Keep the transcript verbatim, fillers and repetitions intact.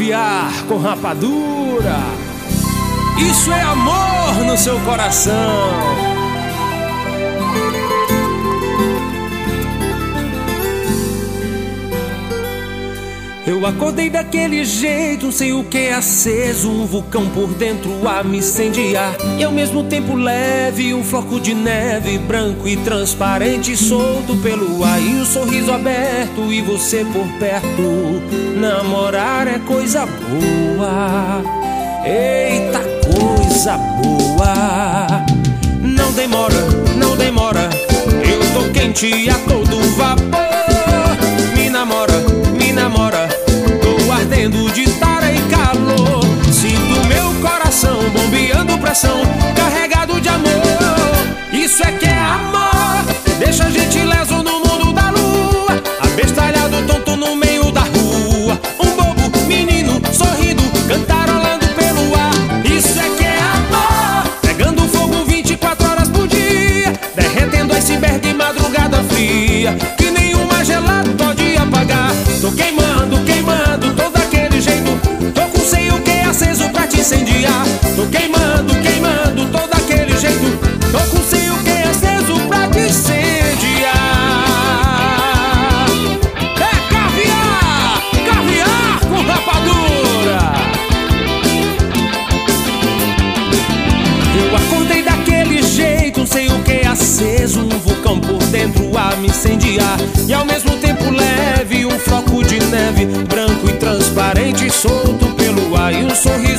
caviar com rapadura. Isso é amor no seu coração. Eu acordei daquele jeito, sem o que é aceso, um vulcão por dentro a me incendiar. E ao mesmo tempo leve, um floco de neve, branco e transparente, solto pelo ar. E o sorriso aberto e você por perto. Namorar é coisa boa, eita coisa boa. Não demora, não demora, eu tô quente a todo vapor. Me namora, me namora, tô ardendo de tara e calor. Sinto meu coração bombeando pressão, carregado de amor. Isso é que é amor, deixa a gente leso no mundo da lua, abestalhado tonto no meio da rua. Um bobo menino sorrindo, cantarolando pelo ar. Isso é que é amor, pegando fogo vinte e quatro horas por dia, derretendo iceberg em madrugada fria, que nenhuma gelada pode apagar. Tô queimando, queimando, todo daquele jeito, tô com sei o que aceso pra te incendiar. Tô queimando, queimando, todo daquele jeito, tô com sei o que aceso pra te incendiar. É caviar, caviar com rapadura. Eu acordei daquele jeito, sei o que aceso, um vulcão por dentro a me incendiar. E ao mesmo tempo leve, um floco de neve, branco e transparente, solto pelo ar. E um sorriso